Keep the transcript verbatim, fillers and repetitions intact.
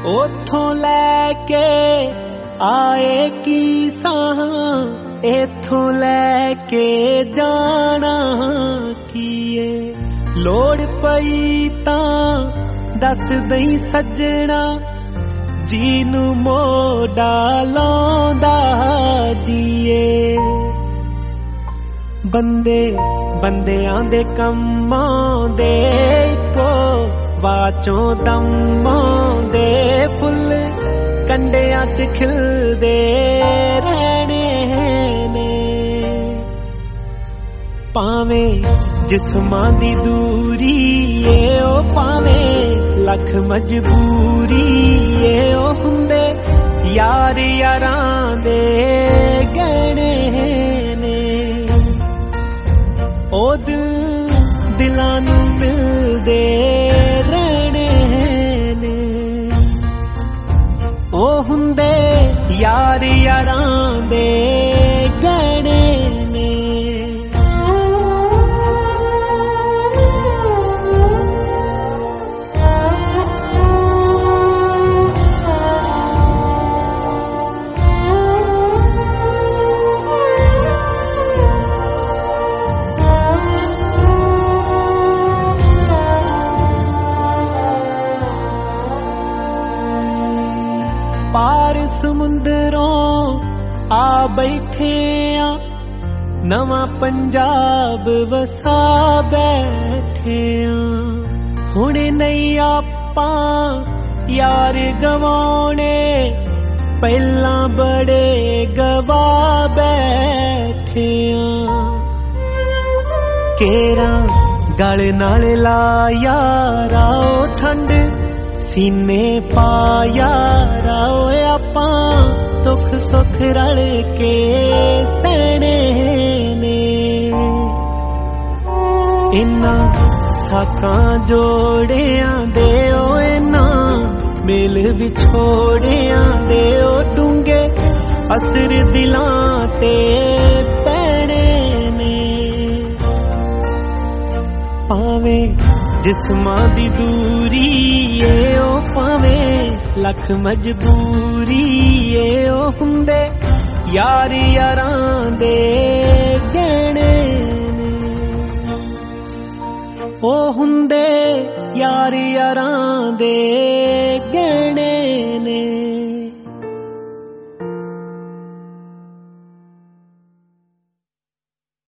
उथों लैके आए की सां, इथों लैके जाना कीए। लोड़ पई तां दस दई सजना, जीनू मोड़ा लाउंदा जीए। बंदे बंदियां दे कम्मां दे इको वाचों दम्मां दे फुल कंडियां च खिलदे रहने ने। भावें जिस्मां दी दूरी ए ओ भावें लख मजबूरी ए ओ हुंदे यार यारां दे गहने ने। ओ दिल दिलां नूं मिलदे रहने ने, ओ हुंदे यार यारां दे गहने ने। पार समुंदरों आ बैठे आ, नवा पंजाब वसा बैठे आ। हुण नहीं आपां यार गवाने, पहला बड़े गवा बैठे आ। केरा गल नाल ला यारा ओ ठंड सीने पाया राओ आपां दुख सुख रल के सहने ने। इन्ना साकां जोड़ियां दे ओ इन्ना मेल विछोड़ियां दे ओ डूंगे असर दिलां ते पैणे ने। भावें जिस्मां दी दूरी ए ओ भावें लख मजबूरी ए ओ हुंदे यार यारां दे गहने ने। ओ हुंदे यार यारां दे गहने